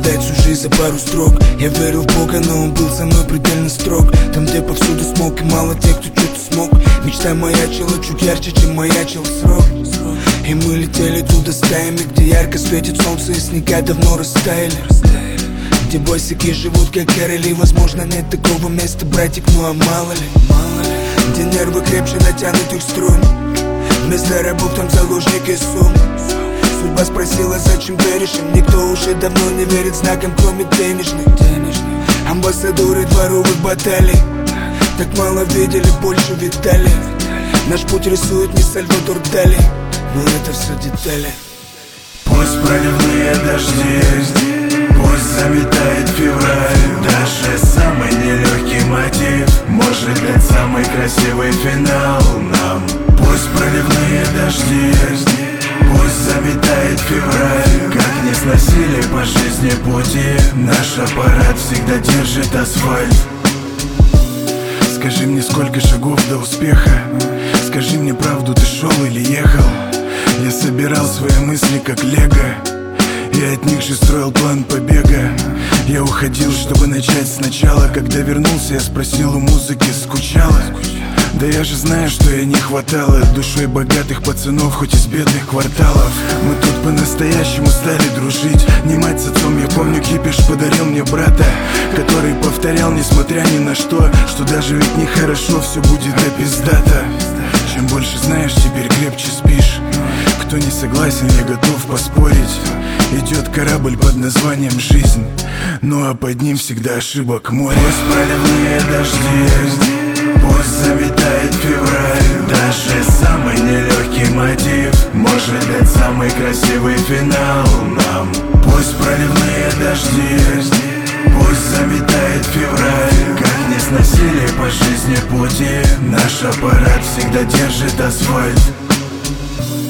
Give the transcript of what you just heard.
отдать всю жизнь за пару строк. Я верил в Бога, но он был со мной предельно строг. Там, где повсюду смог, и мало тех, кто что-то смог. Мечта маячила чуть ярче, чем маячил срок. И мы летели туда стаями, где ярко светит солнце, и снега давно растаяли. Где босики живут как короли. Возможно, нет такого места, братик, ну а мало ли. Где нервы крепче натянутых струн. Вместо рабов там заложники сум. Судьба спросила, зачем веришь им. Никто уже давно не верит знаком, кроме денежных. Амбассадоры дворовых баталий так мало видели, больше видали. Наш путь рисует не Сальвадор Дали, но это все детали. Пусть проливные дожди, пусть заметает февраль. Даже самый нелегкий мотив может дать самый красивый финал нам. Пусть проливные дожди, пусть заметает февраль. Как не сносили по жизни пути, наш аппарат всегда держит асфальт. Скажи мне, сколько шагов до успеха? Скажи мне правду, ты шел или ехал? Я собирал свои мысли как лего, и от них же строил план побега. Я уходил, чтобы начать сначала. Когда вернулся, я спросил у музыки, скучала? Да я же знаю, что ей не хватало душой богатых пацанов, хоть из бедных кварталов. Мы тут по-настоящему стали дружить. Не мать с отцом, я помню, кипиш подарил мне брата, который повторял, несмотря ни на что, что даже ведь нехорошо, все будет да пиздата. Чем больше знаешь, теперь крепче спишь. Кто не согласен, я готов поспорить. Идет корабль под названием «Жизнь», ну а под ним всегда ошибок море. Пусть проливные дожди, пусть заметает февраль. Даже самый нелегкий мотив может дать самый красивый финал нам. Пусть проливные дожди, пусть заметает февраль. Как не сносили по жизни пути, наш аппарат всегда держит асфальт.